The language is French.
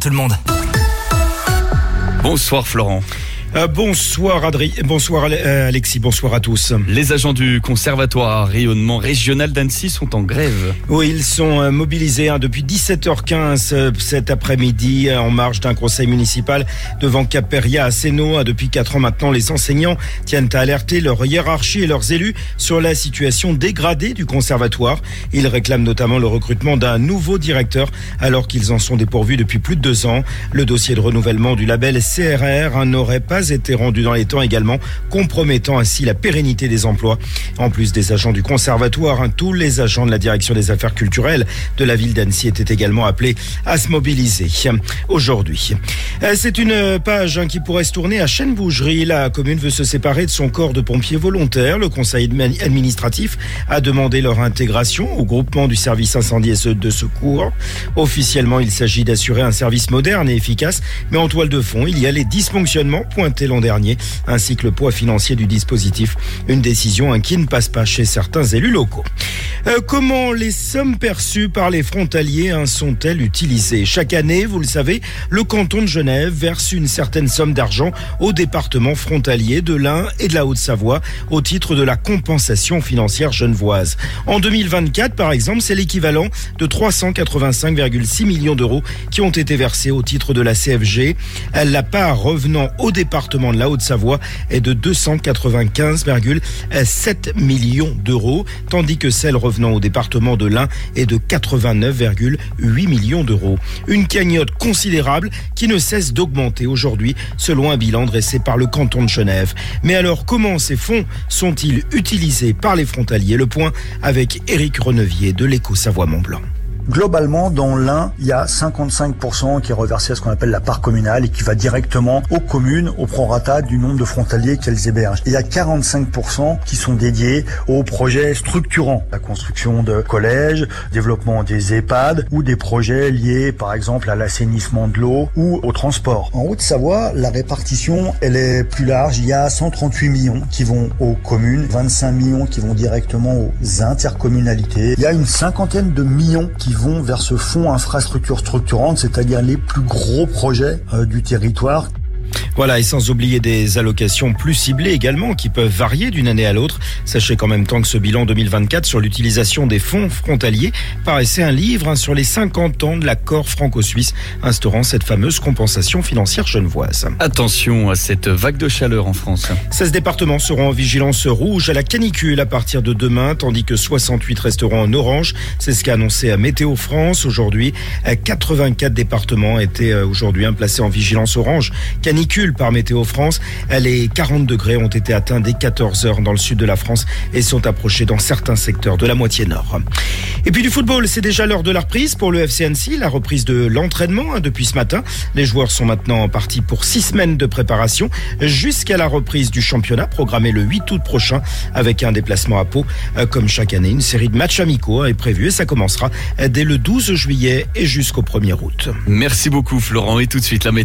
tout le monde. Bonsoir Florent. Bonsoir bonsoir Alexis, bonsoir à tous. Les agents du conservatoire rayonnement régional d'Annecy sont en grève. Oui, ils sont mobilisés depuis 17h15 cet après-midi en marge d'un conseil municipal devant Cap-Péria à Sénaux. Depuis 4 ans maintenant, les enseignants tiennent à alerter leur hiérarchie et leurs élus sur la situation dégradée du conservatoire. Ils réclament notamment le recrutement d'un nouveau directeur alors qu'ils en sont dépourvus depuis plus de 2 ans. Le dossier de renouvellement du label CRR n'aurait pas été rendu dans les temps également, compromettant ainsi la pérennité des emplois. En plus des agents du conservatoire, tous les agents de la direction des affaires culturelles de la ville d'Annecy étaient également appelés à se mobiliser aujourd'hui. C'est une page qui pourrait se tourner à Chêne-Bougerie. La commune veut se séparer de son corps de pompiers volontaires. Le conseil administratif a demandé leur intégration au groupement du service incendie et de secours. Officiellement, il s'agit d'assurer un service moderne et efficace, mais en toile de fond, il y a les dysfonctionnements pointés l'an dernier, ainsi que le poids financier du dispositif. Une décision qui ne passe pas chez certains élus locaux. Comment les sommes perçues par les frontaliers sont-elles utilisées ? Chaque année, vous le savez, le canton de Genève verse une certaine somme d'argent aux départements frontaliers de l'Ain et de la Haute-Savoie au titre de la compensation financière genevoise. En 2024, par exemple, c'est l'équivalent de 385,6 millions d'euros qui ont été versés au titre de la CFG. La part revenant au département de la Haute-Savoie est de 295,7 millions d'euros, tandis que celle revenant au département de l'Ain est de 89,8 millions d'euros. Une cagnotte considérable qui ne cesse d'augmenter aujourd'hui, selon un bilan dressé par le canton de Genève. Mais alors, comment ces fonds sont-ils utilisés par les frontaliers ? Le point avec Éric Renevier de l'Écho-Savoie-Mont-Blanc. Globalement, dans l'Ain, il y a 55% qui est reversé à ce qu'on appelle la part communale et qui va directement aux communes, au prorata du nombre de frontaliers qu'elles hébergent. Et il y a 45% qui sont dédiés aux projets structurants, la construction de collèges, développement des EHPAD ou des projets liés par exemple à l'assainissement de l'eau ou au transport. En Haute-Savoie, la répartition, elle est plus large. Il y a 138 millions qui vont aux communes, 25 millions qui vont directement aux intercommunalités. Il y a une cinquantaine de millions qui vont vers ce fonds infrastructure structurante, c'est-à-dire les plus gros projets du territoire. Voilà, et sans oublier des allocations plus ciblées également, qui peuvent varier d'une année à l'autre. Sachez qu'en même temps que ce bilan 2024 sur l'utilisation des fonds frontaliers, paraissait un livre sur les 50 ans de l'accord franco-suisse, instaurant cette fameuse compensation financière genevoise. Attention à cette vague de chaleur en France. 16 départements seront en vigilance rouge à la canicule à partir de demain, tandis que 68 resteront en orange. C'est ce qu'a annoncé Météo France aujourd'hui. 84 départements étaient aujourd'hui placés en vigilance orange canicule par Météo France. Les 40 degrés ont été atteints dès 14 heures dans le sud de la France et sont approchés dans certains secteurs de la moitié nord. Et puis du football, c'est déjà l'heure de la reprise pour le FC Annecy, la reprise de l'entraînement depuis ce matin. Les joueurs sont maintenant partis pour 6 semaines de préparation jusqu'à la reprise du championnat programmée le 8 août prochain avec un déplacement à Pau. Comme chaque année, une série de matchs amicaux est prévue et ça commencera dès le 12 juillet et jusqu'au 1er août. Merci beaucoup Florent, et tout de suite la météo.